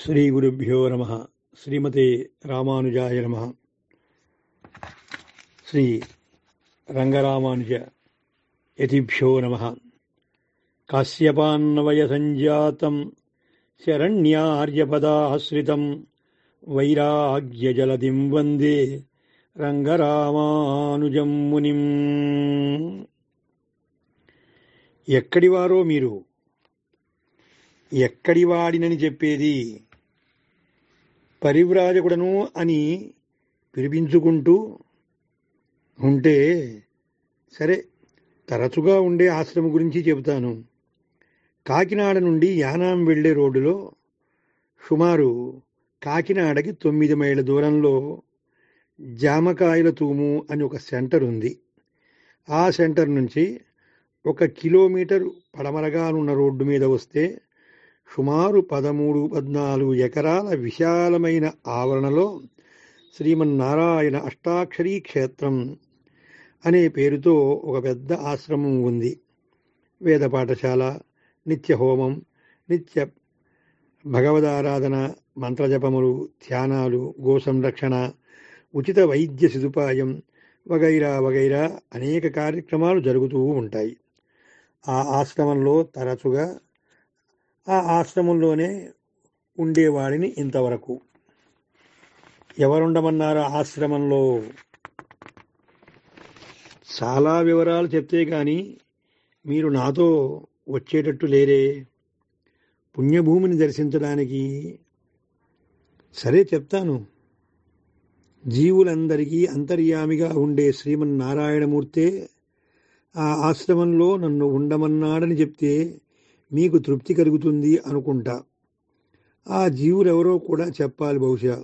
శ్రీ గురుభ్యో నమః. శ్రీమతే రామానుజాయ నమః. శ్రీ రంగరామానుజ యతిభ్యో నమః. కాశ్యపాన్నవయ సంజాతం శరణ్యార్యపదాశ్రితం వైరాగ్యజలధిం వందే రంగరామానుజం మునిం. ఎక్కడివారో మీరు, ఎక్కడివాడినని చెప్పేది? పరివ్రాజకుడను అని పిలిపించుకుంటూ ఉంటే సరే, తరచుగా ఉండే ఆశ్రమం గురించి చెబుతాను. కాకినాడ నుండి యానాం వెళ్లే రోడ్డులో సుమారు కాకినాడకి 9 మైళ్ళ దూరంలో జామకాయల తూము అని ఒక సెంటర్ ఉంది. ఆ సెంటర్ నుంచి 1 కిలోమీటరు పడమరగా ఉన్న రోడ్డు మీద వస్తే సుమారు 13-14 ఎకరాల విశాలమైన ఆవరణలో శ్రీమన్నారాయణ అష్టాక్షరీ క్షేత్రం అనే పేరుతో ఒక పెద్ద ఆశ్రమం ఉంది. వేద పాఠశాల, నిత్య హోమం, నిత్య భగవదారాధన, మంత్రజపములు, ధ్యానాలు, గో సంరక్షణ, ఉచిత వైద్య సదుపాయం వగైరా వగైరా అనేక కార్యక్రమాలు జరుగుతూ ఉంటాయి. ఆ ఆశ్రమంలో తరచుగా ఆ ఆశ్రమంలోనే ఉండేవాడిని ఇంతవరకు. ఎవరుండమన్నారు ఆశ్రమంలో? చాలా వివరాలు చెప్తే కానీ మీరు నాతో వచ్చేటట్టు లేరే. పుణ్యభూమిని దర్శించడానికి. సరే, చెప్తాను. జీవులందరికీ అంతర్యామిగా ఉండే శ్రీమన్నారాయణమూర్తే ఆ ఆశ్రమంలో నన్ను ఉండమన్నాడని చెప్తే మీకు తృప్తి కలుగుతుంది అనుకుంటా. ఆ జీవులెవరో కూడా చెప్పాలి బహుశా.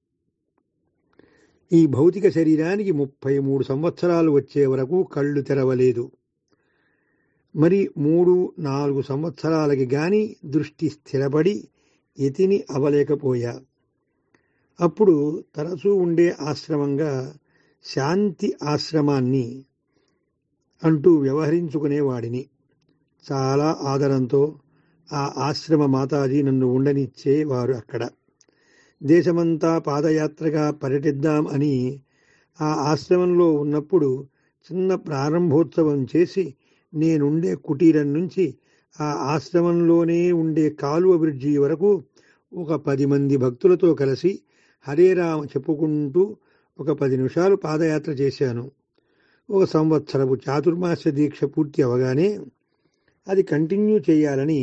ఈ భౌతిక శరీరానికి 33 సంవత్సరాలు వచ్చే వరకు కళ్ళు తెరవలేదు. మరి 3-4 సంవత్సరాలకి గాని దృష్టి స్థిరపడి యతిని అవలేకపోయా. అప్పుడు తరచూ ఉండే ఆశ్రమంగా శాంతి ఆశ్రమాన్ని అంటూ వ్యవహరించుకునేవాడిని. చాలా ఆదరంతో ఆ ఆశ్రమ మాతాజీ నన్ను ఉండనిచ్చేవారు అక్కడ. దేశమంతా పాదయాత్రగా పర్యటిద్దాం అని ఆ ఆశ్రమంలో ఉన్నప్పుడు చిన్న ప్రారంభోత్సవం చేసి నేనుండే కుటీరం నుంచి ఆ ఆశ్రమంలోనే ఉండే కాలువ బ్రిడ్జి వరకు ఒక 10 మంది భక్తులతో కలిసి హరే రామ చెప్పుకుంటూ ఒక 10 నిమిషాలు పాదయాత్ర చేశాను. 1 సంవత్సరపు చాతుర్మాస్య దీక్ష పూర్తి అవగానే అది కంటిన్యూ చేయాలని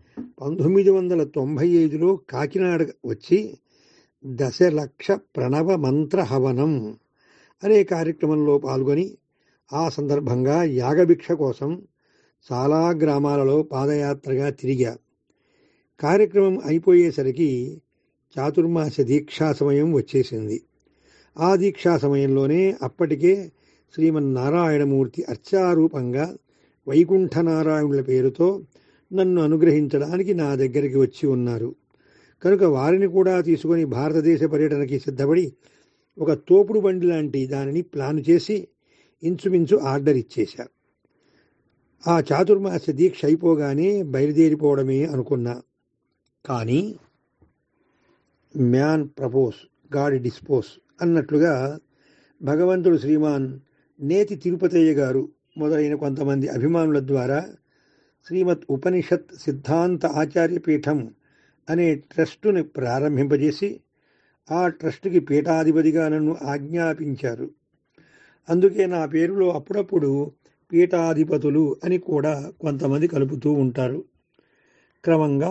1995లో కాకినాడ వచ్చి 10,00,000 ప్రణవ మంత్ర హవనం అనే కార్యక్రమంలో పాల్గొని ఆ సందర్భంగా యాగభిక్ష కోసం చాలా గ్రామాలలో పాదయాత్రగా తిరిగా. కార్యక్రమం అయిపోయేసరికి చాతుర్మాస్య దీక్షా సమయం వచ్చేసింది. ఆ దీక్షా సమయంలోనే అప్పటికే శ్రీమన్నారాయణమూర్తి అర్చారూపంగా వైకుంఠనారాయణుల పేరుతో నన్ను అనుగ్రహించడానికి నా దగ్గరికి వచ్చి ఉన్నారు. కనుక వారిని కూడా తీసుకొని భారతదేశ పర్యటనకి సిద్ధపడి ఒక తోపుడు బండి లాంటి దానిని ప్లాన్ చేసి ఇంచుమించు ఆర్డర్ ఇచ్చేశా. ఆ చాతుర్మాస్య దీక్ష అయిపోగానే బయలుదేరిపోవడమే అనుకున్నా. కానీ మ్యాన్ ప్రపోజ్, గాడ్ డిస్పోజ్ అన్నట్లుగా భగవంతుడు శ్రీమాన్ నేతి తిరుపతయ్య గారు మొదలైన కొంతమంది అభిమానుల ద్వారా శ్రీమద్ ఉపనిషత్ సిద్ధాంత ఆచార్యపీఠం అనే ట్రస్టుని ప్రారంభింపజేసి ఆ ట్రస్టుకి పీఠాధిపతిగా నన్ను ఆజ్ఞాపించారు. అందుకే నా పేరులో అప్పుడప్పుడు పీఠాధిపతులు అని కూడా కొంతమంది కలుపుతూ ఉంటారు. క్రమంగా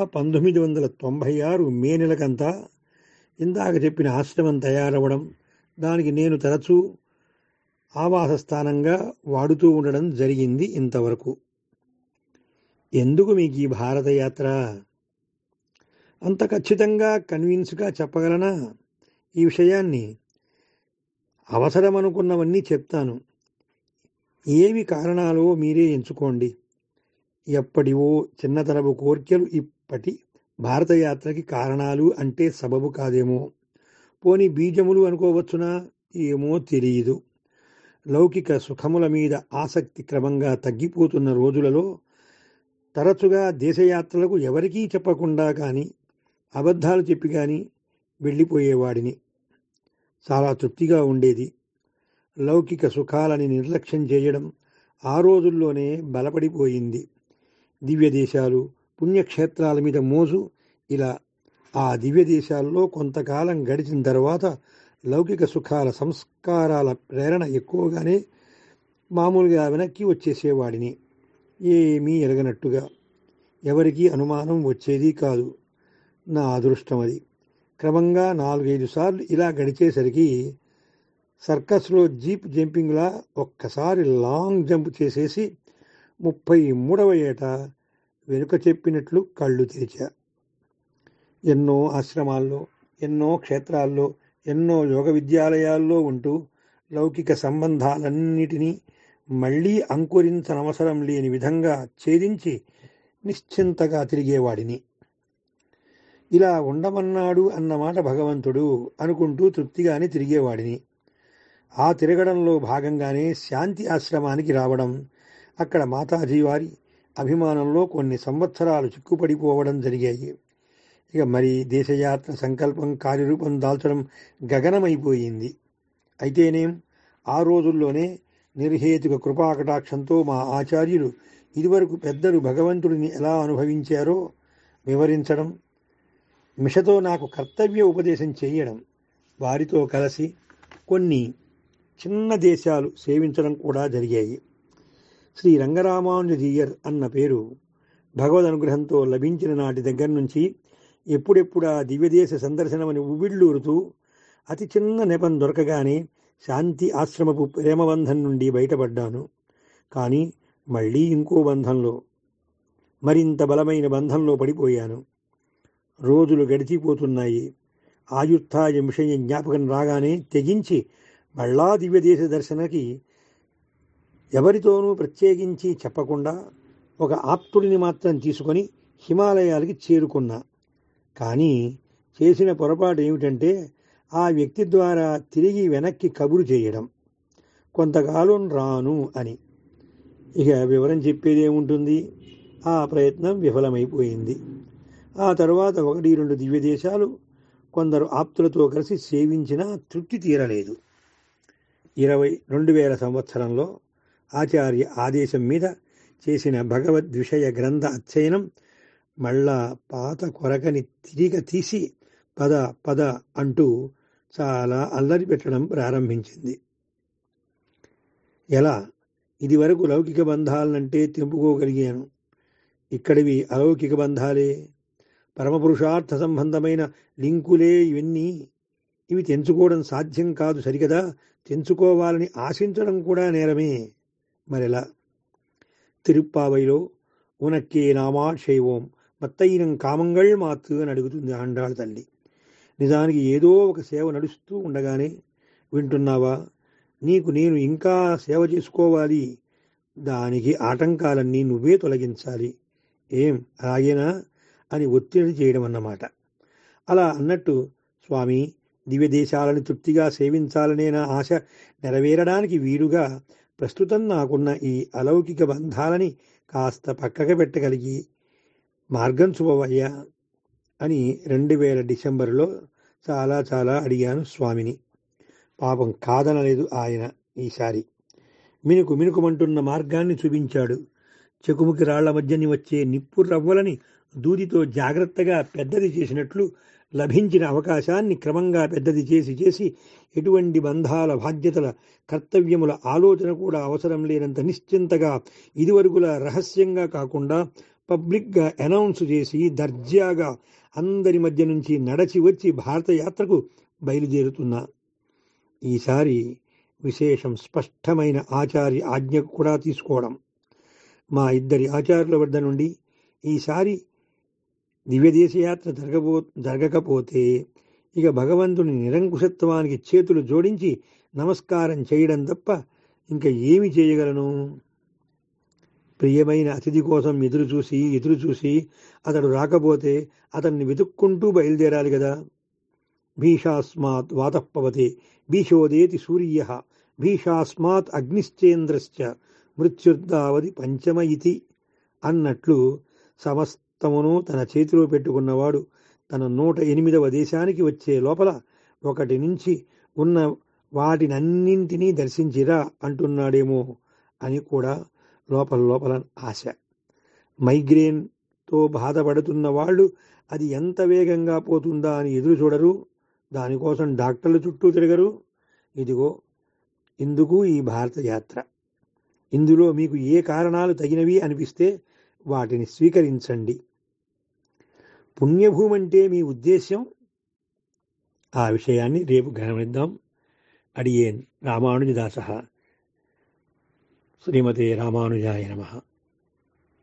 1996 మే నెలకంతా ఇందాక చెప్పిన ఆశ్రమం తయారవడం, దానికి నేను తరచూ ఆవాస స్థానంగా వాడుతూ ఉండడం జరిగింది ఇంతవరకు. ఎందుకు మీకు ఈ భారతయాత్ర? అంత ఖచ్చితంగా కన్విన్స్గా చెప్పగలనా ఈ విషయాన్ని? అవసరమనుకున్నవన్నీ చెప్తాను. ఏవి కారణాలో మీరే ఎంచుకోండి. ఎప్పటివో చిన్నతనపు కోర్కెలు ఇప్పటి భారతయాత్రకి కారణాలు అంటే సబబు కాదేమో. పోని బీజములు అనుకోవచ్చునా? ఏమో తెలియదు. లౌకిక సుఖముల మీద ఆసక్తి క్రమంగా తగ్గిపోతున్న రోజులలో తరచుగా దేశయాత్రలకు ఎవరికీ చెప్పకుండా కానీ అబద్ధాలు చెప్పి కానీ వెళ్ళిపోయేవాడిని. చాలా తృప్తిగా ఉండేది. లౌకిక సుఖాలని నిర్లక్ష్యం చేయడం ఆ రోజుల్లోనే బలపడిపోయింది. దివ్యదేశాలు, పుణ్యక్షేత్రాల మీద మోజు. ఇలా ఆ దివ్యదేశాల్లో కొంతకాలం గడిచిన తర్వాత లౌకిక సుఖాల సంస్కారాల ప్రేరణ ఎక్కువగానే మామూలుగా వెనక్కి వచ్చేసేవాడిని. ఏమీ ఎరగనట్టుగా. ఎవరికీ అనుమానం వచ్చేది కాదు. నా అదృష్టం అది. క్రమంగా 4-5 సార్లు ఇలా గడిచేసరికి సర్కస్లో జీప్ జంపింగ్లా ఒక్కసారి లాంగ్ జంప్ చేసేసి 33వ ఏట వెనుక చెప్పినట్లు కళ్ళు తెరిచా. ఎన్నో ఆశ్రమాల్లో, ఎన్నో క్షేత్రాల్లో, ఎన్నో యోగ విద్యాలయాల్లో ఉంటూ లౌకిక సంబంధాలన్నిటినీ మళ్లీ అంకురించనవసరం లేని విధంగా ఛేదించి నిశ్చింతగా తిరిగేవాడిని. ఇలా ఉండమన్నాడు అన్నమాట భగవంతుడు అనుకుంటూ తృప్తిగానే తిరిగేవాడిని. ఆ తిరగడంలో భాగంగానే శాంతి ఆశ్రమానికి రావడం, అక్కడ మాతాజీ వారి అభిమానంలో కొన్ని సంవత్సరాలు చిక్కుపడిపోవడం జరిగాయి. ఇక మరి దేశయాత్ర సంకల్పం కార్యరూపం దాల్చడం గగనమైపోయింది. అయితేనేం ఆ రోజుల్లోనే నిర్హేతుక కృపాకటాక్షంతో మా ఆచార్యులు ఇదివరకు పెద్దలు భగవంతుడిని ఎలా అనుభవించారో వివరించడం, మిషతో నాకు కర్తవ్య ఉపదేశం చేయడం, వారితో కలిసి కొన్ని చిన్న దేశాలు సేవించడం కూడా జరిగాయి. శ్రీ రంగరామానుజీయర్ అన్న పేరు భగవద్ అనుగ్రహంతో లభించిన నాటి దగ్గర నుంచి ఎప్పుడెప్పుడా దివ్యదేశ సందర్శనమని ఉబిళ్ళూరుతూ అతి చిన్న నెపం దొరకగానే శాంతి ఆశ్రమపు ప్రేమబంధం నుండి బయటపడ్డాను. కానీ మళ్ళీ ఇంకో బంధంలో, మరింత బలమైన బంధంలో పడిపోయాను. రోజులు గడిచిపోతున్నాయి. ఆయుర్తాయ విషయ జ్ఞాపకం రాగానే తెగించి మళ్ళా దివ్యదేశ దర్శనకి ఎవరితోనూ ప్రత్యేకించి చెప్పకుండా ఒక ఆప్తుడిని మాత్రం తీసుకొని హిమాలయాలకి చేరుకున్నా. కానీ చేసిన పొరపాటు ఏమిటంటే ఆ వ్యక్తి ద్వారా తిరిగి వెనక్కి కబురు చేయడం, కొంతకాలం రాను అని. ఇక వివరం చెప్పేదేముంటుంది. ఆ ప్రయత్నం విఫలమైపోయింది. ఆ తర్వాత 1-2 దివ్యదేశాలు కొందరు ఆప్తులతో కలిసి సేవించినా తృప్తి తీరలేదు. 2000 సంవత్సరంలో ఆచార్య ఆదేశం మీద చేసిన భగవద్విషయ గ్రంథ అధ్యయనం మళ్ళా పాత కొరకని తిరిగి తీసి పద పద అంటూ చాలా అల్లరి పెట్టడం ప్రారంభించింది. ఎలా? ఇదివరకు లౌకిక బంధాలనంటే తెంపుకోగలిగాను. ఇక్కడివి అలౌకిక బంధాలే, పరమపురుషార్థ సంబంధమైన లింకులే ఇవన్నీ. ఇవి తెంచుకోవడం సాధ్యం కాదు సరికదా, తెంచుకోవాలని ఆశించడం కూడా నేరమే. మరెలా? తిరుప్పావైలో ఉనక్కే నామాశైవం మత్తయినం కామంగళ్ మాత్ అని అడుగుతుంది ఆండాళ్ తల్లి. నిజానికి ఏదో ఒక సేవ నడుస్తూ ఉండగానే, వింటున్నావా, నీకు నేను ఇంకా సేవ చేసుకోవాలి, దానికి ఆటంకాలన్నీ నువ్వే తొలగించాలి, ఏం అలాగేనా అని ఒత్తిడి చేయడం అన్నమాట. అలా అన్నట్టు, స్వామి, దివ్యదేశాలను తృప్తిగా సేవించాలనే నా ఆశ నెరవేరడానికి వీలుగా ప్రస్తుతం నాకున్న ఈ అలౌకిక బంధాలని కాస్త పక్కకు పెట్టగలిగి మార్గం చూపవయ్యా అని 2000 డిసెంబర్లో చాలా అడిగాను స్వామిని. పాపం కాదనలేదు ఆయన. ఈసారి మినుకుమంటున్న మార్గాన్ని చూపించాడు. చెకుముకి రాళ్ల మధ్యని వచ్చే నిప్పు రవ్వలని దూదితో జాగ్రత్తగా పెద్దది చేసినట్లు లభించిన అవకాశాన్ని క్రమంగా పెద్దది చేసి ఎటువంటి బంధాల, బాధ్యతల, కర్తవ్యముల ఆలోచన కూడా అవసరం లేనంత నిశ్చింతగా ఇదివరకులా రహస్యంగా కాకుండా పబ్లిక్గా అనౌన్స్ చేసి దర్జాగా అందరి మధ్య నుంచి నడచి వచ్చి భారత యాత్రకు బయలుదేరుతున్నా. ఈసారి విశేషం స్పష్టమైన ఆచార్య ఆజ్ఞ కూడా తీసుకోవడం. మా ఇద్దరి ఆచార్యుల వద్ద నుండి ఈసారి దివ్యదేశయాత్ర జరగకపోతే ఇక భగవంతుని నిరంకుశత్వానికి చేతులు జోడించి నమస్కారం చేయడం తప్ప ఇంకా ఏమి చేయగలను? ప్రియమైన అతిథి కోసం ఎదురు చూసి అతడు రాకపోతే అతన్ని వెతుక్కుంటూ బయలుదేరాలి కదా. భీషాస్మాత్ వాతఃపవతే భీషోదేతి సూర్య భీషాస్మాత్ అగ్నిశ్చేంద్రశ్చ మృత్యుర్దావది పంచమ ఇతి అన్నట్లు సమస్తమును తన చేతిలో పెట్టుకున్నవాడు తన 108వ దేశానికి వచ్చే లోపల ఒకటి నుంచి ఉన్న వాటినన్నింటినీ దర్శించిరా అంటున్నాడేమో అని కూడా లోపల ఆశ. మైగ్రేన్తో బాధపడుతున్న వాళ్ళు అది ఎంత వేగంగా పోతుందా అని ఎదురు చూడరు. దానికోసం డాక్టర్ల చుట్టూ తిరగరు. ఇదిగో ఇందుకు ఈ భారత యాత్ర. ఇందులో మీకు ఏ కారణాలు తగినవి అనిపిస్తే వాటిని స్వీకరించండి. పుణ్యభూమి అంటే మీ ఉద్దేశ్యం? ఆ విషయాన్ని రేపు గమనిద్దాం. అడియేన్ రామానుజదాసః. శ్రీమతే రామానుజాయ నమః.